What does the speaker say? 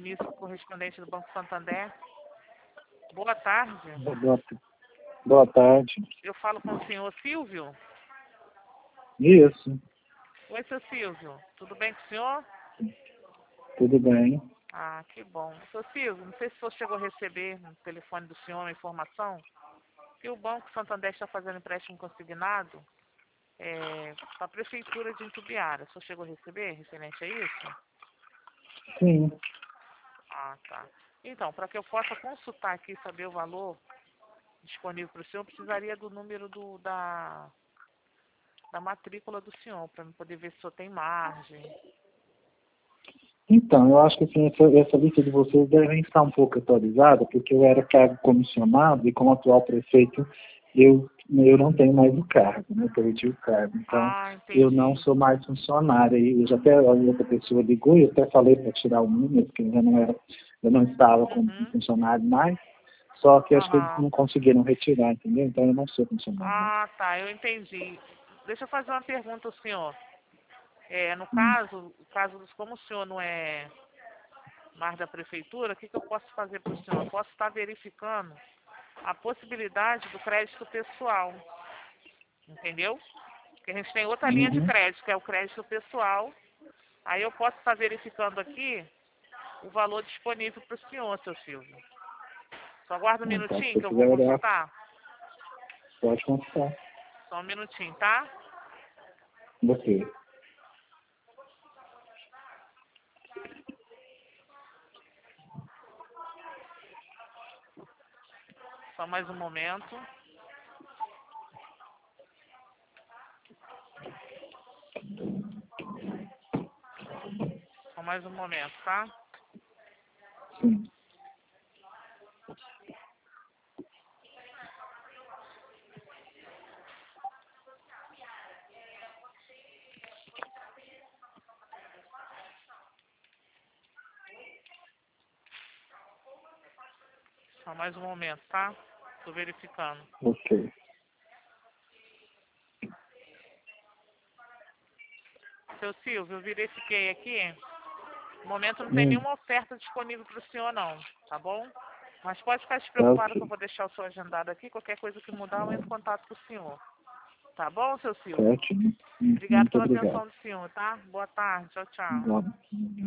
Vinícius, correspondente do Banco Santander. Boa tarde. Boa tarde. Eu falo com o senhor Silvio? Isso, Oi, seu Silvio. Tudo bem com o senhor? tudo bem. Ah, que bom. Seu Silvio, não sei se o senhor chegou a receber no telefone do senhor uma informação que o Banco Santander está fazendo empréstimo consignado para a Prefeitura de Itumbiara. O senhor chegou a receber referente a isso? Sim. Ah, tá. Então, para que eu possa consultar aqui e saber o valor disponível para o senhor, eu precisaria do número da matrícula do senhor, para eu poder ver se o senhor tem margem. Então, eu acho que assim, essa lista de vocês deve estar um pouco atualizada, porque eu era cargo comissionado e como atual prefeito eu não tenho mais o cargo, né? Eu perdi o cargo. Então, Entendi. eu não sou mais funcionário. E eu já até, a outra pessoa ligou e eu até falei para tirar o número, porque eu não estava como funcionário mais. Só que acho que eles não conseguiram retirar, entendeu? Então eu não sou funcionário mais. Ah, tá, eu entendi. Deixa eu fazer uma pergunta ao senhor. No caso, como o senhor não é mais da prefeitura, o que eu posso fazer para o senhor? Eu posso estar verificando a possibilidade do crédito pessoal, entendeu? Porque a gente tem outra linha de crédito, que é o crédito pessoal. Aí eu posso estar verificando aqui o valor disponível para o senhor, seu Silvio. Só aguarda um minutinho que eu vou consultar. Pode consultar. Só um minutinho, tá? Ok. Só mais um momento. Só mais um momento, tá? Sim. Só mais um momento, tá? Tô verificando. Ok. Seu Silvio, eu verifiquei aqui. No momento não tem nenhuma oferta disponível para o senhor, não. Tá bom? Mas pode ficar despreocupado que eu vou deixar o seu agendado aqui. Qualquer coisa que mudar, eu entro em contato com o senhor. Tá bom, seu Silvio? Ótimo. Obrigado Muito pela obrigado. atenção do senhor, tá? Boa tarde. Tchau, tchau. Bom.